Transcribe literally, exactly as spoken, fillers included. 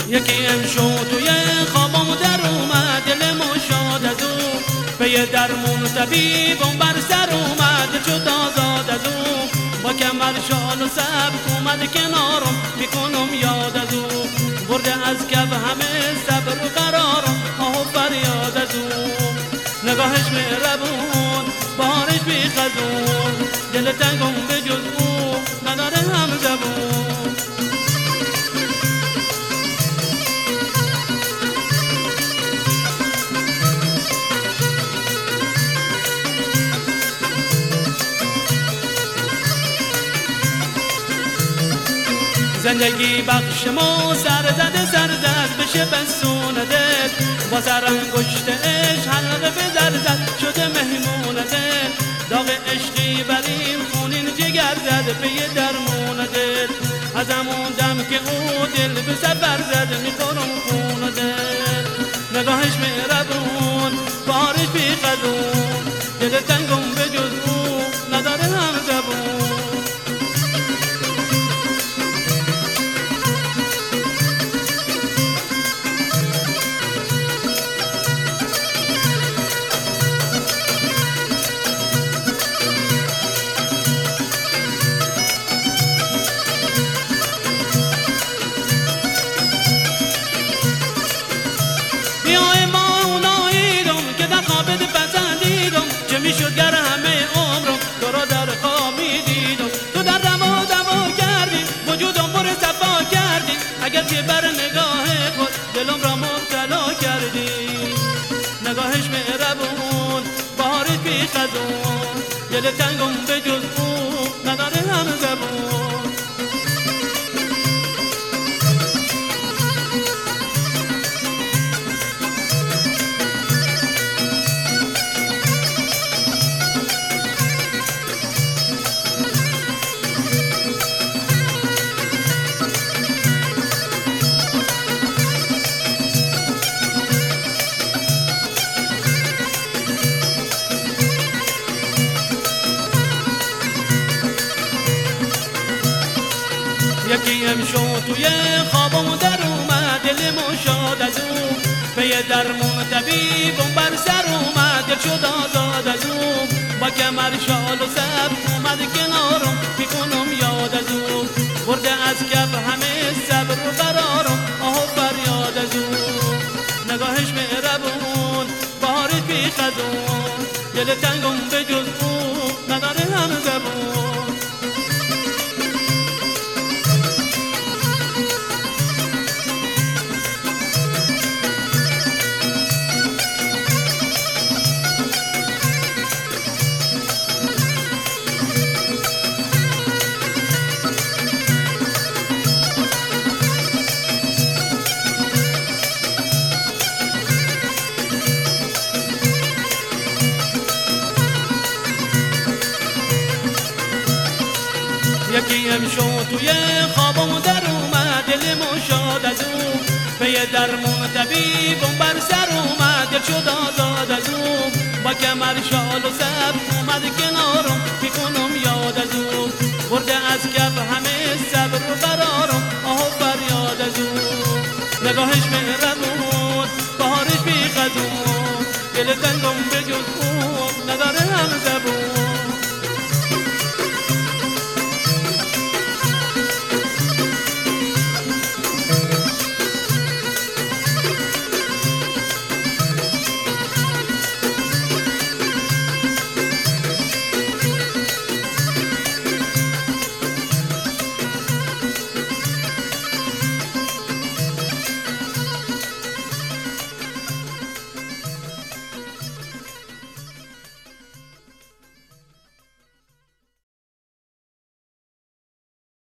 یکی امشو توی خوابم در اومد، دلم شاد از او به یه درمون طبیبم بر سر اومد، شد آزاد از او با کمر شال و سبک اومد کنارم، میکنم یاد از او برده از کف همه صبر و قرارم، آه و فریاد از او نگاهش مهربون بهارش بی خزون، دل تنگم به جز او نداره هم زبون. زندگی بخش ما سر زده سر زد بشه بسونده، با سر انگشتش حلقه به در زد شده مهمونده، داغ عشقی بریم خونین جگر زد به یه درمونده، از همون دم که او دل به سفر زد میخورم خونده، نگاهش مهربون بارش بی خزون، دل تنگم به جز او نداره هم زبون. بیای ما اوناییدم که در خوابت پسندیدم، چه میشد گر همه عمرم تو را در خواب میدیدم، تو در دما دما کردی وجودم پر صفا کردی، اگر که بر نگاه خود دلم را مبتلا کردی، نگاهش مهربون بهارش بی خزون، دل تنگم به جز او نداره هم زبون. یکی امشو توی خوابم در اومد، دلم شاد از او به یه درمون طبیبم بر سر اومد، دل شد آزاد از او با کمر شال و سبک اومد کنارم، میکنم یاد از او برده از کف همه صبر و قرارم، آه و فریاد از او نگاهش مهربون بهارش بی خزون، دل تنگم به جز او نداره هم زبون. یکی امشو توی خوابم در اومد، دلم شاد از او به یه درمون طبیبم بر سر اومد، دل شد آزاد از او با کمر شال و سبک اومد کنارم، میکنم یاد از او برده از کف همه صبر و قرارم، آه و فریاد از او نگاهش مهربون بهارش بی خزون، دل تنگ